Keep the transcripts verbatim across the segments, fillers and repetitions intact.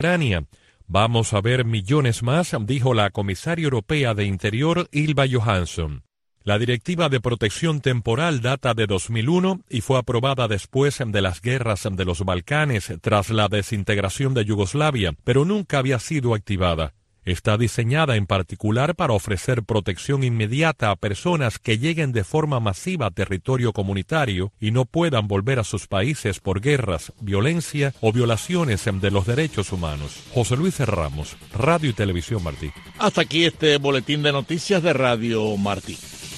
Ucrania. Vamos a ver millones más, dijo la comisaria europea de Interior, Ylva Johansson. La Directiva de Protección Temporal data de dos mil uno y fue aprobada después de las guerras de los Balcanes tras la desintegración de Yugoslavia, pero nunca había sido activada. Está diseñada en particular para ofrecer protección inmediata a personas que lleguen de forma masiva a territorio comunitario y no puedan volver a sus países por guerras, violencia o violaciones de los derechos humanos. José Luis Ramos, Radio y Televisión Martí. Hasta aquí este boletín de noticias de Radio Martí.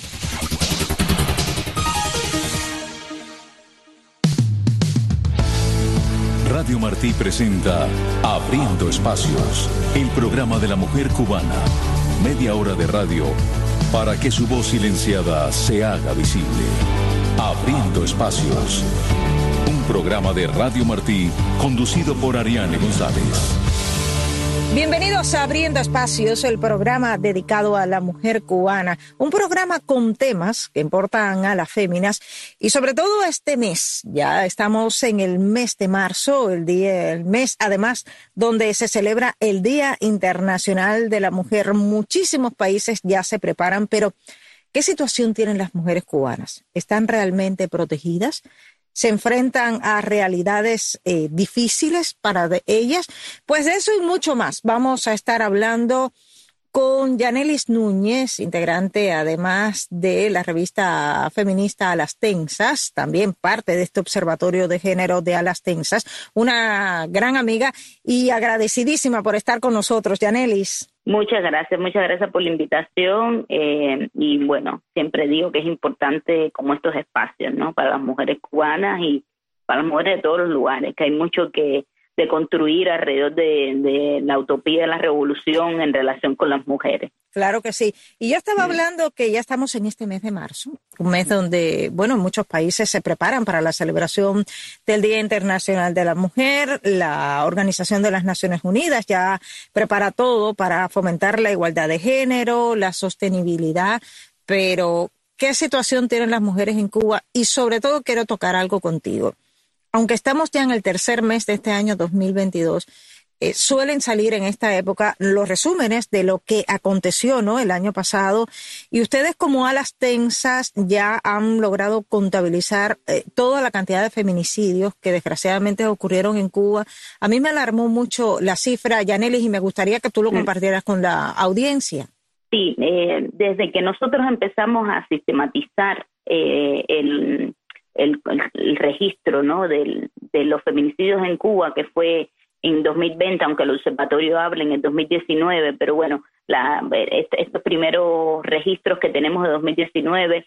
Radio Martí presenta Abriendo Espacios, el programa de la mujer cubana. Media hora de radio para que su voz silenciada se haga visible. Abriendo Espacios, un programa de Radio Martí conducido por Ariane González. Bienvenidos a Abriendo Espacios, el programa dedicado a la mujer cubana. Un programa con temas que importan a las féminas y sobre todo este mes. Ya estamos en el mes de marzo, el día, el mes además donde se celebra el Día Internacional de la Mujer. Muchísimos países ya se preparan, pero ¿qué situación tienen las mujeres cubanas? ¿Están realmente protegidas? ¿Se enfrentan a realidades eh, difíciles para de ellas? Pues de eso y mucho más vamos a estar hablando con Yanelis Núñez, integrante además de la revista feminista A las Tensas, también parte de este observatorio de género de A las Tensas, una gran amiga y agradecidísima por estar con nosotros. Yanelis. Muchas gracias, muchas gracias por la invitación eh, y bueno, siempre digo que es importante como estos espacios, ¿no? Para las mujeres cubanas y para las mujeres de todos los lugares, que hay mucho que de construir alrededor de, de la utopía de la revolución en relación con las mujeres. Claro que sí. Y yo estaba sí. hablando que ya estamos en este mes de marzo, un mes donde, bueno, muchos países se preparan para la celebración del Día Internacional de la Mujer. La Organización de las Naciones Unidas ya prepara todo para fomentar la igualdad de género, la sostenibilidad, pero ¿qué situación tienen las mujeres en Cuba? Y sobre todo quiero tocar algo contigo. Aunque estamos ya en el tercer mes de este año dos mil veintidós, eh, suelen salir en esta época los resúmenes de lo que aconteció, ¿no?, el año pasado. Y ustedes como A las Tensas ya han logrado contabilizar eh, toda la cantidad de feminicidios que desgraciadamente ocurrieron en Cuba. A mí me alarmó mucho la cifra, Yanelis, y me gustaría que tú lo compartieras con la audiencia. Sí, eh, desde que nosotros empezamos a sistematizar eh, el... El, el, el registro, ¿no?, del, de los feminicidios en Cuba, que fue en dos mil veinte, aunque el observatorio habla en el dos mil diecinueve, pero bueno, la, est, estos primeros registros que tenemos de dos mil diecinueve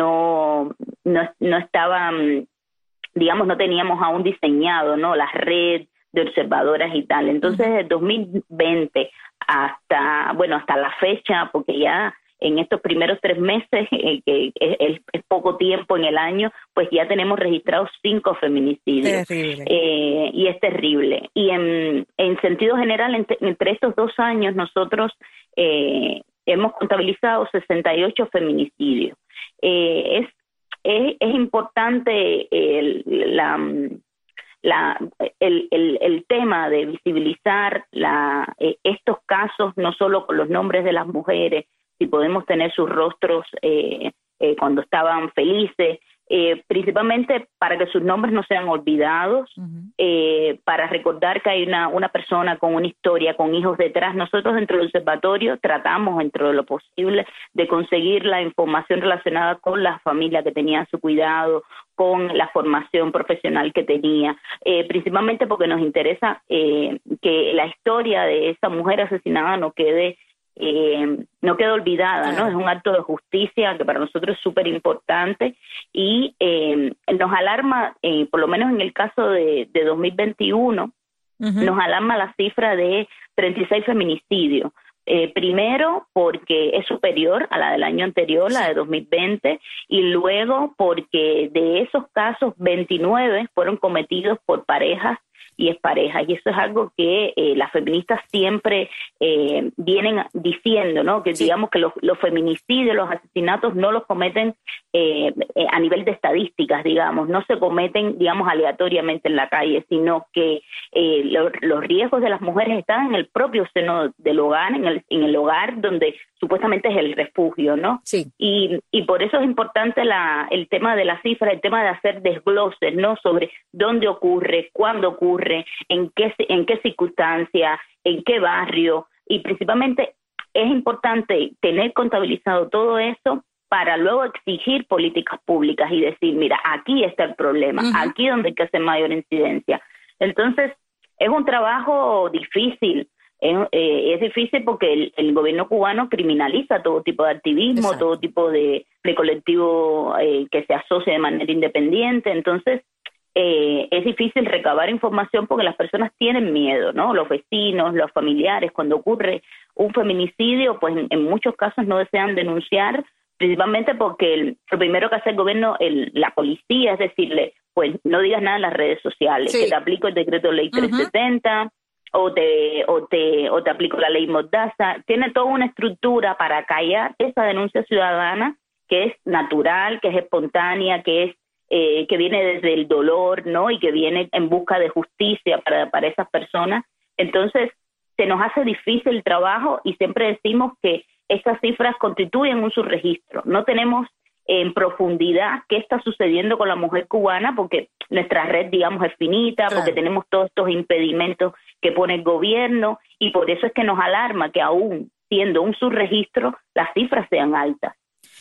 no, no, no estaban, digamos, no teníamos aún diseñado, ¿no?, la red de observadoras y tal. Entonces, desde dos mil veinte hasta, bueno, hasta la fecha, porque ya en estos primeros tres meses, eh, que es, es, es poco tiempo en el año, pues ya tenemos registrados cinco feminicidios. Eh, y es terrible. Y en, en sentido general, entre, entre estos dos años, nosotros eh, hemos contabilizado sesenta y ocho feminicidios. Eh, es, es, es importante el, la... La, el, el, el tema de visibilizar la, eh, estos casos, no solo con los nombres de las mujeres, si podemos tener sus rostros eh, eh, cuando estaban felices, eh, principalmente para que sus nombres no sean olvidados, uh-huh. eh, para recordar que hay una, una persona con una historia, con hijos detrás. Nosotros dentro del observatorio tratamos, dentro de lo posible, de conseguir la información relacionada con la familia que tenía a su cuidado, con la formación profesional que tenía, eh, principalmente porque nos interesa eh, que la historia de esa mujer asesinada no quede Eh, no queda olvidada, ¿no? Es un acto de justicia que para nosotros es súper importante y eh, nos alarma, eh, por lo menos en el caso de, de dos mil veintiuno, uh-huh. nos alarma la cifra de treinta y seis feminicidios. Eh, primero porque es superior a la del año anterior, la de dos mil veinte, y luego porque de esos casos veintinueve fueron cometidos por parejas y exparejas. Y eso es algo que eh, las feministas siempre eh, vienen diciendo, ¿no? Que sí. digamos que los, los feminicidios, los asesinatos no los cometen eh, eh, a nivel de estadísticas, digamos, no se cometen, digamos, aleatoriamente en la calle, sino que eh, lo, los riesgos de las mujeres están en el propio seno del hogar, en el, en el hogar donde supuestamente es el refugio, ¿no? Sí. Y, y por eso es importante la, el tema de las cifras, el tema de hacer desgloses, ¿no? Sobre dónde ocurre, cuándo ocurre, en qué, en qué circunstancia, en qué barrio, y principalmente es importante tener contabilizado todo eso para luego exigir políticas públicas y decir, mira, aquí está el problema, uh-huh. aquí es donde hay que hacer mayor incidencia. Entonces, es un trabajo difícil, es, eh, es difícil porque el, el gobierno cubano criminaliza todo tipo de activismo, Exacto. todo tipo de, de colectivo eh, que se asocia de manera independiente, entonces eh, es difícil recabar información porque las personas tienen miedo, ¿no? Los vecinos, los familiares, cuando ocurre un feminicidio, pues en, en muchos casos no desean denunciar, principalmente porque el, lo primero que hace el gobierno, el, la policía, es decirle, pues no digas nada en las redes sociales, sí. que te aplico el decreto ley uh-huh. trescientos setenta, o te, o, te, o te aplico la ley Mordaza. Tiene toda una estructura para callar esa denuncia ciudadana que es natural, que es espontánea, que es eh, que viene desde el dolor, ¿no? Y que viene en busca de justicia para, para esas personas. Entonces, se nos hace difícil el trabajo y siempre decimos que estas cifras constituyen un subregistro. No tenemos en profundidad qué está sucediendo con la mujer cubana porque nuestra red, digamos, es finita, claro. porque tenemos todos estos impedimentos que pone el gobierno y por eso es que nos alarma que aún siendo un subregistro, las cifras sean altas.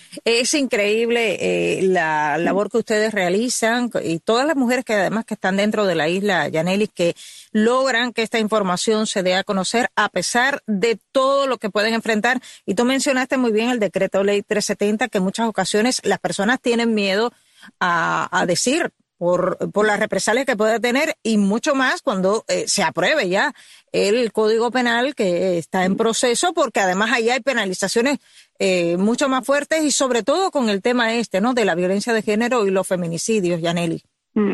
Es increíble eh, la labor que ustedes realizan y todas las mujeres que además que están dentro de la isla, Yanelis, que logran que esta información se dé a conocer a pesar de todo lo que pueden enfrentar. Y tú mencionaste muy bien el decreto ley trescientos setenta, que en muchas ocasiones las personas tienen miedo a, a decir por, por las represalias que puede tener y mucho más cuando eh, se apruebe ya el Código Penal que está en proceso, porque además ahí hay penalizaciones eh, mucho más fuertes y sobre todo con el tema este, ¿no? De la violencia de género y los feminicidios, Yanelis.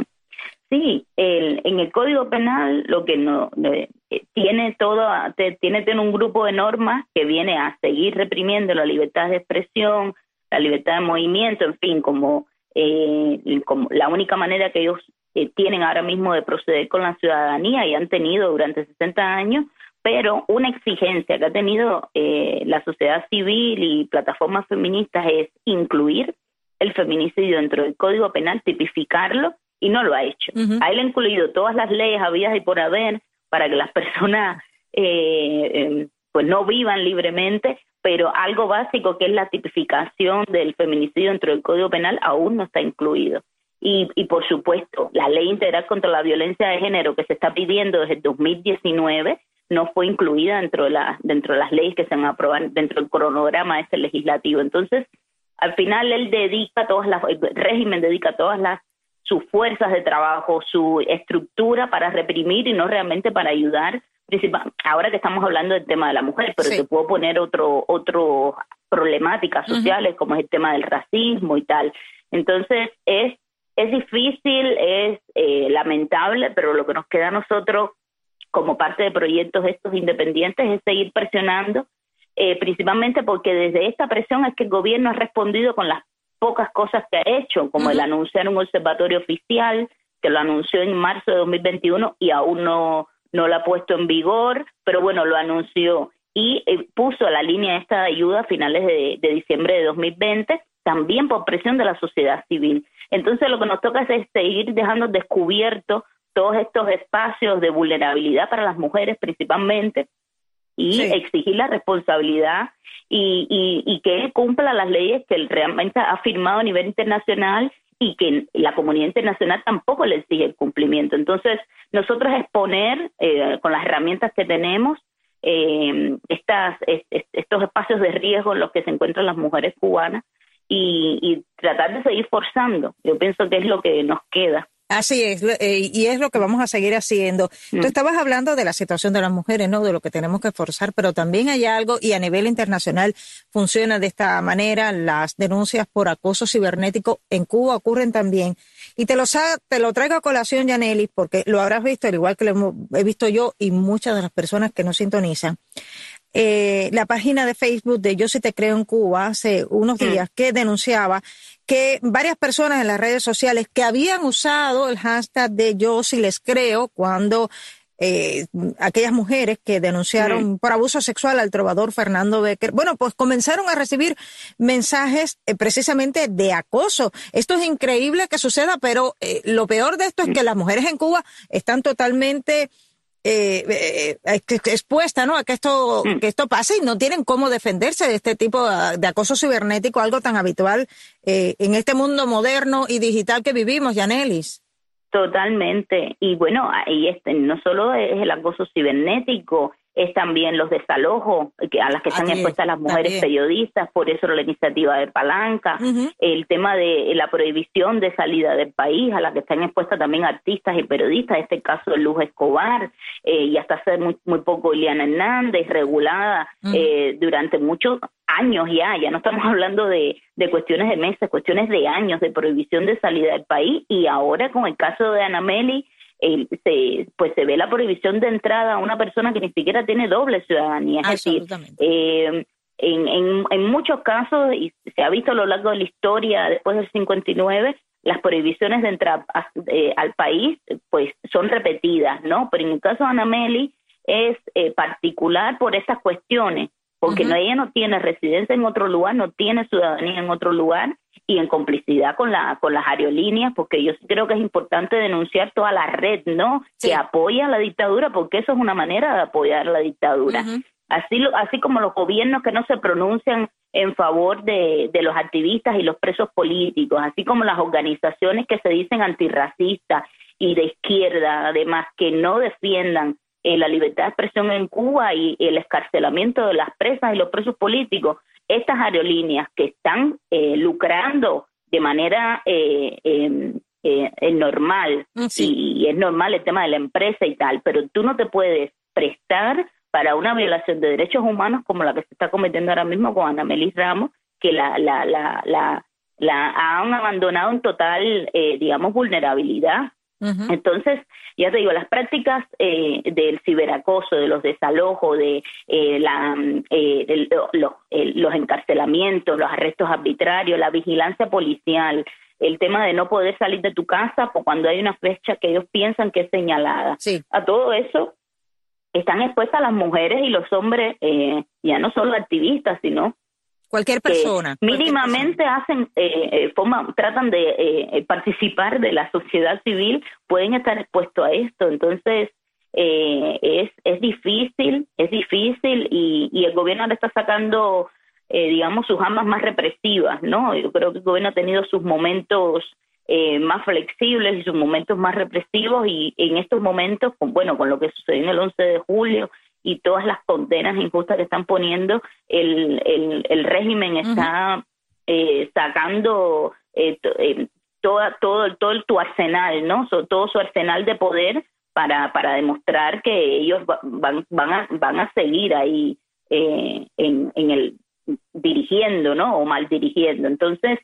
Sí, el, en el Código Penal lo que no eh, tiene todo, te, tiene, tiene un grupo de normas que viene a seguir reprimiendo la libertad de expresión, la libertad de movimiento, en fin, como Eh, como la única manera que ellos eh, tienen ahora mismo de proceder con la ciudadanía y han tenido durante sesenta años, pero una exigencia que ha tenido eh, la sociedad civil y plataformas feministas es incluir el feminicidio dentro del Código Penal, tipificarlo, y no lo ha hecho. Uh-huh. A él ha incluido todas las leyes habidas y por haber para que las personas eh, eh, pues no vivan libremente, pero algo básico que es la tipificación del feminicidio dentro del Código Penal aún no está incluido. Y, y por supuesto, la ley integral contra la violencia de género que se está pidiendo desde el dos mil diecinueve no fue incluida dentro de, la, dentro de las leyes que se van a aprobar dentro del cronograma este legislativo. Entonces, al final él dedica todas las, el régimen dedica todas las sus fuerzas de trabajo, su estructura para reprimir y no realmente para ayudar. Ahora que estamos hablando del tema de la mujer, pero sí. te puedo poner otro otro problemáticas sociales, uh-huh. como es el tema del racismo y tal. Entonces, es es difícil, es eh, lamentable, pero lo que nos queda a nosotros, como parte de proyectos estos independientes, es seguir presionando, eh, principalmente porque desde esta presión es que el gobierno ha respondido con las pocas cosas que ha hecho, como uh-huh. el anunciar un observatorio oficial, que lo anunció en marzo de dos mil veintiuno y aún no... no lo ha puesto en vigor, pero bueno, lo anunció y eh, puso la línea esta de ayuda a finales de, de diciembre de dos mil veinte, también por presión de la sociedad civil. Entonces lo que nos toca es seguir dejando descubiertos todos estos espacios de vulnerabilidad para las mujeres principalmente y sí. exigir la responsabilidad y, y, y que él cumpla las leyes que él realmente ha firmado a nivel internacional y que la comunidad internacional tampoco le exige el cumplimiento. Entonces, nosotros exponer eh, con las herramientas que tenemos eh, estas, est, estos espacios de riesgo en los que se encuentran las mujeres cubanas y, y tratar de seguir forzando. Yo pienso que es lo que nos queda. Así es, eh, y es lo que vamos a seguir haciendo. Mm. Tú estabas hablando de la situación de las mujeres, ¿no? De lo que tenemos que forzar, pero también hay algo, y a nivel internacional funciona de esta manera, las denuncias por acoso cibernético en Cuba ocurren también. Y te lo, te lo traigo a colación, Yanelis, porque lo habrás visto, al igual que lo hemos, he visto yo y muchas de las personas que nos sintonizan. Eh, la página de Facebook de Yo Sí Te Creo en Cuba hace unos días que denunciaba que varias personas en las redes sociales que habían usado el hashtag de Yo Sí Les Creo cuando eh, aquellas mujeres que denunciaron mm. por abuso sexual al trovador Fernando Becker, bueno, pues comenzaron a recibir mensajes eh, precisamente de acoso. Esto es increíble que suceda, pero eh, lo peor de esto es que las mujeres en Cuba están totalmente Eh, eh, expuesta, ¿no?, a que esto mm. que esto pase y no tienen cómo defenderse de este tipo de acoso cibernético, algo tan habitual eh, en este mundo moderno y digital que vivimos, Yanelis. Totalmente. Y bueno, ahí este, no solo es el acoso cibernético, es también los desalojos que a las que están Aquí, expuestas las mujeres también. periodistas, por eso la iniciativa de Palanca, uh-huh. el tema de la prohibición de salida del país, a la que están expuestas también artistas y periodistas, en este caso Luz Escobar, eh, y hasta hace muy, muy poco Ileana Hernández, regulada uh-huh. eh, durante muchos años ya, ya no estamos hablando de, de cuestiones de meses, cuestiones de años de prohibición de salida del país, y ahora con el caso de Ana Meli, Eh, se, pues se ve la prohibición de entrada a una persona que ni siquiera tiene doble ciudadanía. Es decir, eh, en, en, en muchos casos, y se ha visto a lo largo de la historia después del cincuenta y nueve, las prohibiciones de entrar a, eh, al país pues son repetidas, ¿no? Pero en el caso de Ana Meli es eh, particular por estas cuestiones, porque uh-huh. no, ella no tiene residencia en otro lugar, no tiene ciudadanía en otro lugar, y en complicidad con la con las aerolíneas, porque yo creo que es importante denunciar toda la red, ¿no?, sí. que apoya la dictadura, porque eso es una manera de apoyar la dictadura. Uh-huh. Así así como los gobiernos que no se pronuncian en favor de, de los activistas y los presos políticos, así como las organizaciones que se dicen antirracistas y de izquierda, además, que no defiendan eh, la libertad de expresión en Cuba y el escarcelamiento de las presas y los presos políticos. Estas aerolíneas que están eh, lucrando de manera eh, eh, eh, normal, sí. y, y es normal el tema de la empresa y tal, pero tú no te puedes prestar para una violación de derechos humanos como la que se está cometiendo ahora mismo con Ana Meli Ramos, que la, la, la, la, la han abandonado en total, eh, digamos, vulnerabilidad. Uh-huh. Entonces, ya te digo, las prácticas eh, del ciberacoso, de los desalojos, de eh, la, eh, de, los, eh, los encarcelamientos, los arrestos arbitrarios, la vigilancia policial, el tema de no poder salir de tu casa cuando hay una fecha que ellos piensan que es señalada. Sí. A todo eso están expuestas las mujeres y los hombres, eh, ya no solo activistas, sino cualquier persona. Que mínimamente cualquier persona. hacen, eh, eh, forman, tratan de eh, participar de la sociedad civil, pueden estar expuestos a esto. Entonces, eh, es es difícil, es difícil y, y el gobierno ahora está sacando, eh, digamos, sus armas más represivas, ¿no? Yo creo que el gobierno ha tenido sus momentos eh, más flexibles y sus momentos más represivos, y en estos momentos, con, bueno, con lo que sucedió en el once de julio, y todas las condenas injustas que están poniendo, el, el, el régimen está uh-huh. eh, sacando eh, to, eh, toda, todo, todo el, tu arsenal, ¿no? So, todo su arsenal de poder para, para demostrar que ellos van, van, a, van a seguir ahí eh, en, en el dirigiendo, ¿no? O mal dirigiendo. Entonces,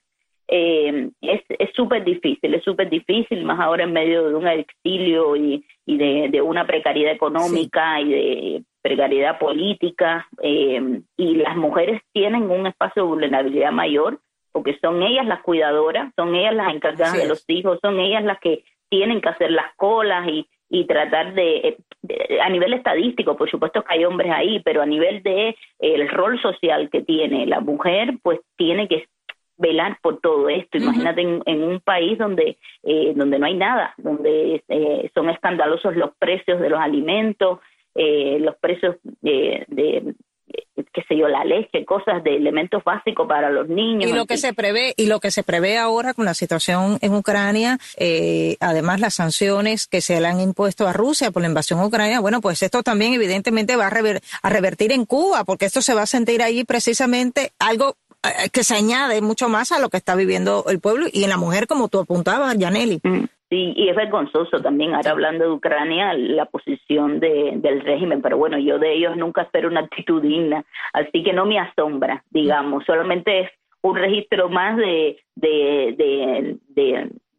eh, es es súper difícil, es súper difícil, más ahora en medio de un exilio y, y de, de una precariedad económica, sí. y de precariedad política, eh, y las mujeres tienen un espacio de vulnerabilidad mayor, porque son ellas las cuidadoras, son ellas las encargadas sí. de los hijos, son ellas las que tienen que hacer las colas y, y tratar de, de, a nivel estadístico, por supuesto que hay hombres ahí, pero a nivel de eh, el rol social que tiene la mujer, pues tiene que velar por todo esto. Uh-huh. Imagínate en, en un país donde eh, donde no hay nada, donde eh, son escandalosos los precios de los alimentos, eh, los precios de, de qué sé yo, la leche, cosas de elementos básicos para los niños. Y lo que se prevé y lo que se prevé ahora con la situación en Ucrania, eh, además las sanciones que se le han impuesto a Rusia por la invasión a Ucrania, bueno, pues esto también evidentemente va a, rever, a revertir en Cuba, porque esto se va a sentir ahí precisamente algo que se añade mucho más a lo que está viviendo el pueblo y en la mujer, como tú apuntabas, Yaneli. Sí, y es vergonzoso también, ahora hablando de Ucrania, la posición de, del régimen, pero bueno, yo de ellos nunca espero una actitud digna, así que no me asombra, digamos, solamente es un registro más de de de, de,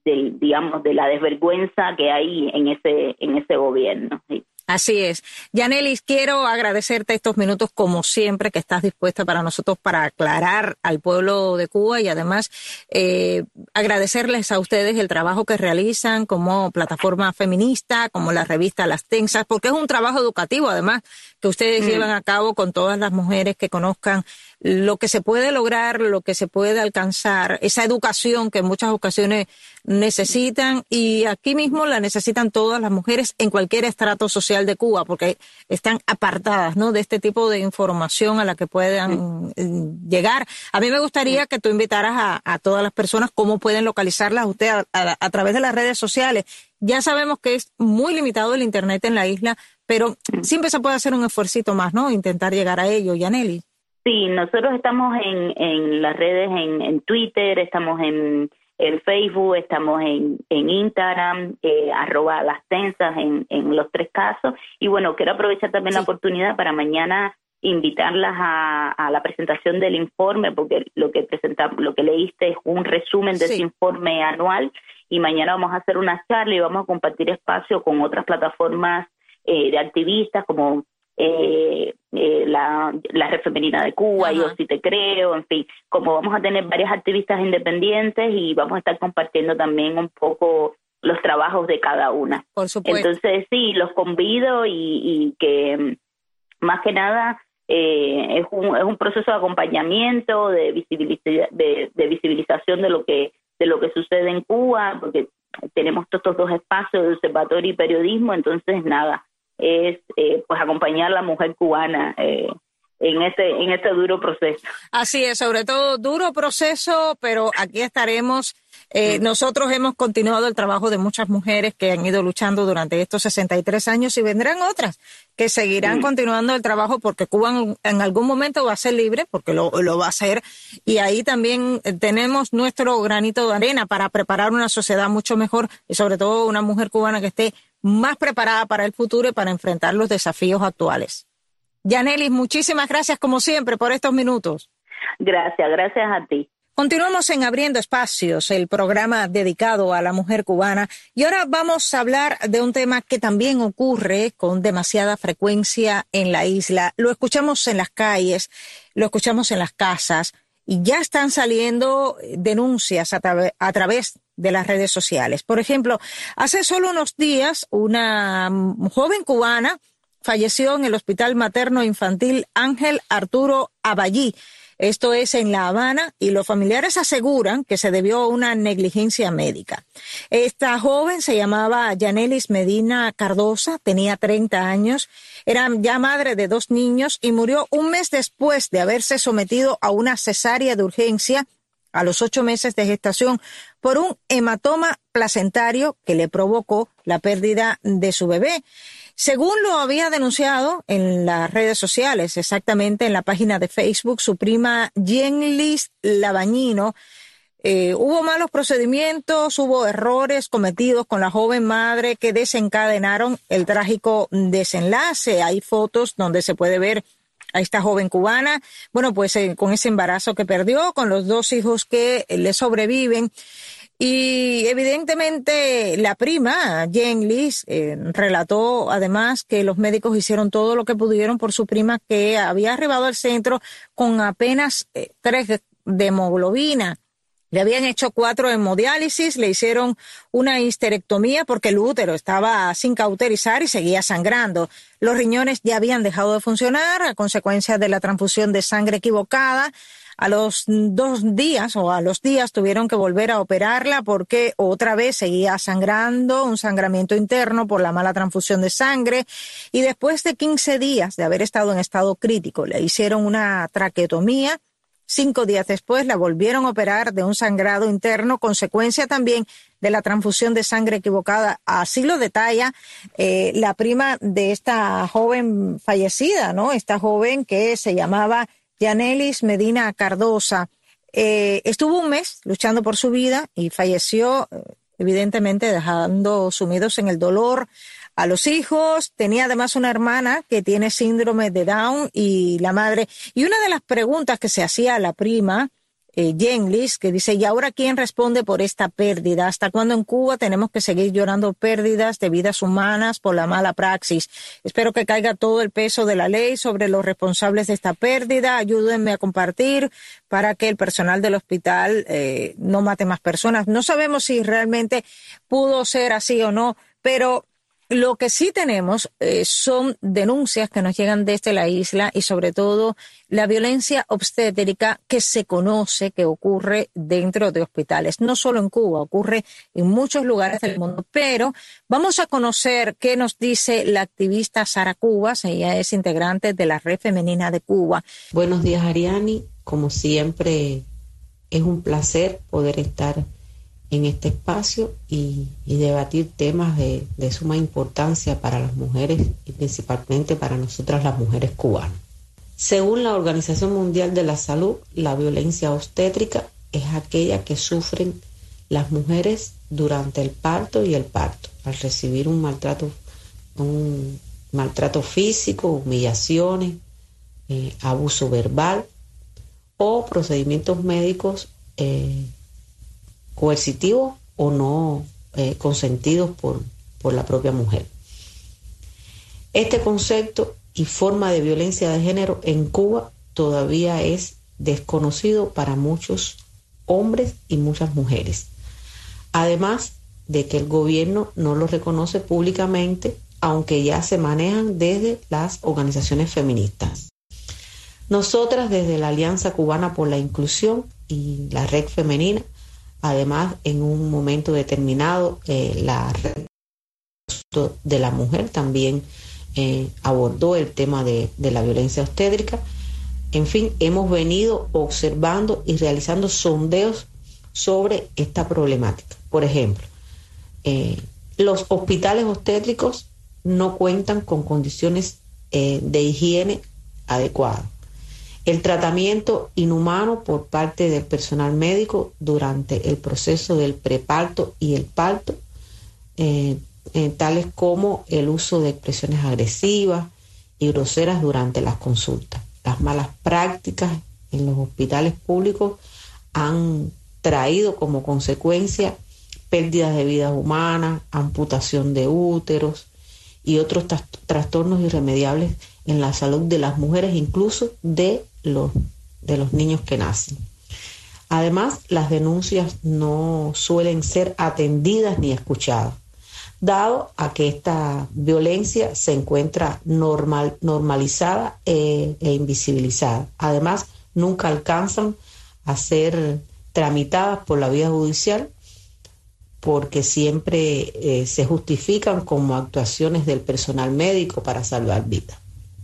del, digamos, de la desvergüenza que hay en ese, en ese gobierno. ¿Sí? Así es. Yanelis, quiero agradecerte estos minutos, como siempre, que estás dispuesta para nosotros para aclarar al pueblo de Cuba y además eh, agradecerles a ustedes el trabajo que realizan como plataforma feminista, como la revista Las Tensas, porque es un trabajo educativo, además, que ustedes mm. llevan a cabo con todas las mujeres que conozcan lo que se puede lograr, lo que se puede alcanzar, esa educación que en muchas ocasiones necesitan, y aquí mismo la necesitan todas las mujeres en cualquier estrato social de Cuba, porque están apartadas, ¿no?, de este tipo de información a la que puedan sí. llegar. A mí me gustaría que tú invitaras a, a todas las personas cómo pueden localizarlas usted a, a, a través de las redes sociales. Ya sabemos que es muy limitado el internet en la isla, pero siempre se puede hacer un esfuercito más, ¿no?, intentar llegar a ello. Yanelis. Sí, nosotros estamos en, en las redes, en, en Twitter, estamos en, en Facebook, estamos en, en Instagram, eh, arroba Las Tensas en, en los tres casos. Y bueno, quiero aprovechar también sí. la oportunidad para mañana invitarlas a, a la presentación del informe, porque lo que presentamos, lo que leíste es un resumen de sí. ese informe anual, y mañana vamos a hacer una charla y vamos a compartir espacio con otras plataformas eh, de activistas como Eh, eh, la, la Red Femenina de Cuba, uh-huh. Yo Sí Te Creo, en fin, como vamos a tener varias activistas independientes y vamos a estar compartiendo también un poco los trabajos de cada una. Por supuesto. Entonces sí, los convido y, y que más que nada eh, es, un, es un proceso de acompañamiento, de, visibiliza- de, de visibilización de lo que de lo que sucede en Cuba, porque tenemos todos estos dos espacios de observatorio y periodismo, entonces nada, es eh, pues acompañar a la mujer cubana eh, en este en este duro proceso. Así es, sobre todo duro proceso, pero aquí estaremos. Eh, mm. Nosotros hemos continuado el trabajo de muchas mujeres que han ido luchando durante estos sesenta y tres años, y vendrán otras que seguirán mm. continuando el trabajo, porque Cuba en, en algún momento va a ser libre, porque lo, lo va a ser, y ahí también tenemos nuestro granito de arena para preparar una sociedad mucho mejor, y sobre todo una mujer cubana que esté más preparada para el futuro y para enfrentar los desafíos actuales. Yanelis, muchísimas gracias como siempre por estos minutos. Gracias, gracias a ti. Continuamos en Abriendo Espacios, el programa dedicado a la mujer cubana, y ahora vamos a hablar de un tema que también ocurre con demasiada frecuencia en la isla. Lo escuchamos en las calles, lo escuchamos en las casas, y ya están saliendo denuncias a, tra- a través de las redes sociales. Por ejemplo, hace solo unos días una joven cubana falleció en el Hospital Materno Infantil Ángel Arturo Aballí. Esto es en La Habana, y los familiares aseguran que se debió a una negligencia médica. Esta joven se llamaba Yanelis Medina Cardosa, tenía treinta años, era ya madre de dos niños y murió un mes después de haberse sometido a una cesárea de urgencia a los ocho meses de gestación por un hematoma placentario que le provocó la pérdida de su bebé. Según lo había denunciado en las redes sociales, exactamente en la página de Facebook, su prima Yenlis Labañino, eh, hubo malos procedimientos, hubo errores cometidos con la joven madre que desencadenaron el trágico desenlace. Hay fotos donde se puede ver a esta joven cubana, bueno, pues eh, con ese embarazo que perdió, con los dos hijos que eh, le sobreviven. Y evidentemente la prima, Yenlis, eh, relató además que los médicos hicieron todo lo que pudieron por su prima, que había arribado al centro con apenas eh, tres de, de hemoglobina. Le habían hecho cuatro hemodiálisis, le hicieron una histerectomía porque el útero estaba sin cauterizar y seguía sangrando. Los riñones ya habían dejado de funcionar a consecuencia de la transfusión de sangre equivocada. A los dos días o a los días tuvieron que volver a operarla porque otra vez seguía sangrando, un sangramiento interno por la mala transfusión de sangre. Y después de quince días de haber estado en estado crítico, le hicieron una traqueotomía. Cinco días después la volvieron a operar de un sangrado interno, consecuencia también de la transfusión de sangre equivocada. Así lo detalla eh, la prima de esta joven fallecida, ¿no? Esta joven que se llamaba Yanelis Medina Cardosa. Eh, estuvo un mes luchando por su vida y falleció, evidentemente dejando sumidos en el dolor a los hijos. Tenía además una hermana que tiene síndrome de Down y la madre. Y una de las preguntas que se hacía a la prima eh, Yenlis, que dice, ¿y ahora quién responde por esta pérdida? ¿Hasta cuándo en Cuba tenemos que seguir llorando pérdidas de vidas humanas por la mala praxis? Espero que caiga todo el peso de la ley sobre los responsables de esta pérdida. Ayúdenme a compartir para que el personal del hospital eh, no mate más personas. No sabemos si realmente pudo ser así o no, pero lo que sí tenemos eh, son denuncias que nos llegan desde la isla y sobre todo la violencia obstétrica que se conoce que ocurre dentro de hospitales. No solo en Cuba, ocurre en muchos lugares del mundo. Pero vamos a conocer qué nos dice la activista Sara Cubas. Ella es integrante de la Red Femenina de Cuba. Buenos días, Ariani. Como siempre, es un placer poder estar en este espacio y, y debatir temas de, de suma importancia para las mujeres y principalmente para nosotras las mujeres cubanas. Según la Organización Mundial de la Salud, la violencia obstétrica es aquella que sufren las mujeres durante el parto y el parto, al recibir un maltrato, un maltrato físico, humillaciones, eh, abuso verbal o procedimientos médicos eh, coercitivos o no eh, consentidos por, por la propia mujer. Este concepto y forma de violencia de género en Cuba todavía es desconocido para muchos hombres y muchas mujeres. Además de que el gobierno no lo reconoce públicamente, aunque ya se manejan desde las organizaciones feministas. Nosotras desde la Alianza Cubana por la Inclusión y la Red Femenina, además, en un momento determinado, eh, la red de la mujer también eh, abordó el tema de, de la violencia obstétrica. En fin, hemos venido observando y realizando sondeos sobre esta problemática. Por ejemplo, eh, los hospitales obstétricos no cuentan con condiciones eh, de higiene adecuadas. El tratamiento inhumano por parte del personal médico durante el proceso del preparto y el parto, eh, eh, tales como el uso de expresiones agresivas y groseras durante las consultas. Las malas prácticas en los hospitales públicos han traído como consecuencia pérdidas de vidas humanas, amputación de úteros y otros tras- trastornos irremediables en la salud de las mujeres, incluso de los, de los niños que nacen. Además, las denuncias no suelen ser atendidas ni escuchadas, dado a que esta violencia se encuentra normal, normalizada e, e invisibilizada. Además, nunca alcanzan a ser tramitadas por la vía judicial porque siempre eh, se justifican como actuaciones del personal médico para salvar vidas.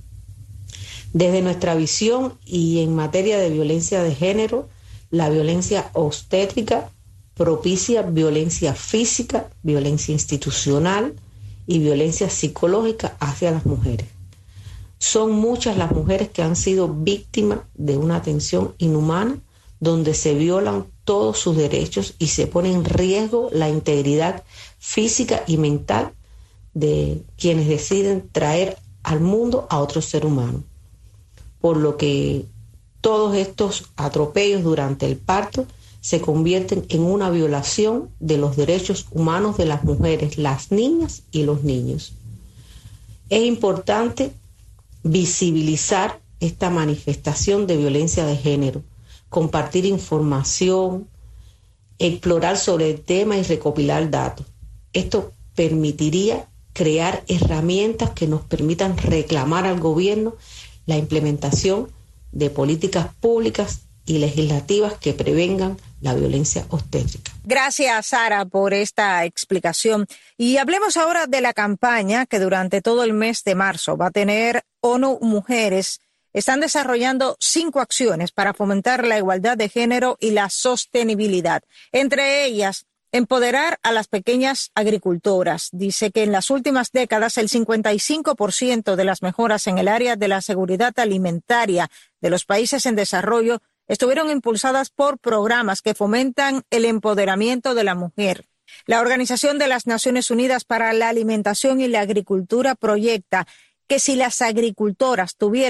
Desde nuestra visión y en materia de violencia de género, la violencia obstétrica propicia violencia física, violencia institucional y violencia psicológica hacia las mujeres. Son muchas las mujeres que han sido víctimas de una atención inhumana donde se violan todos sus derechos y se pone en riesgo la integridad física y mental de quienes deciden traer al mundo a otro ser humano. Por lo que todos estos atropellos durante el parto se convierten en una violación de los derechos humanos de las mujeres, las niñas y los niños. Es importante visibilizar esta manifestación de violencia de género, compartir información, explorar sobre el tema y recopilar datos. Esto permitiría crear herramientas que nos permitan reclamar al gobierno la implementación de políticas públicas y legislativas que prevengan la violencia obstétrica. Gracias, Sara, por esta explicación. Y hablemos ahora de la campaña que durante todo el mes de marzo va a tener ONU Mujeres. Están desarrollando cinco acciones para fomentar la igualdad de género y la sostenibilidad. Entre ellas, empoderar a las pequeñas agricultoras. Dice que en las últimas décadas el cincuenta y cinco por ciento de las mejoras en el área de la seguridad alimentaria de los países en desarrollo estuvieron impulsadas por programas que fomentan el empoderamiento de la mujer. La Organización de las Naciones Unidas para la Alimentación y la Agricultura proyecta que si las agricultoras tuvieran